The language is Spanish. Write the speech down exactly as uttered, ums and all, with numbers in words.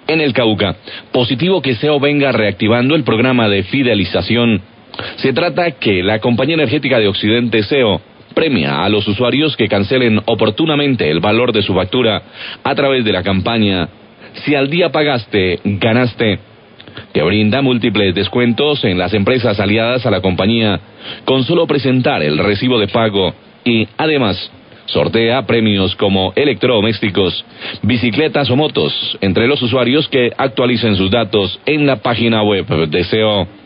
En el Cauca, positivo que S E O venga reactivando el programa de fidelización. Se trata que la compañía energética de Occidente S E O premia a los usuarios que cancelen oportunamente el valor de su factura a través de la campaña Si al día pagaste, ganaste, que brinda múltiples descuentos en las empresas aliadas a la compañía con solo presentar el recibo de pago y, además, sortea premios como electrodomésticos, bicicletas o motos entre los usuarios que actualicen sus datos en la página web de S E O.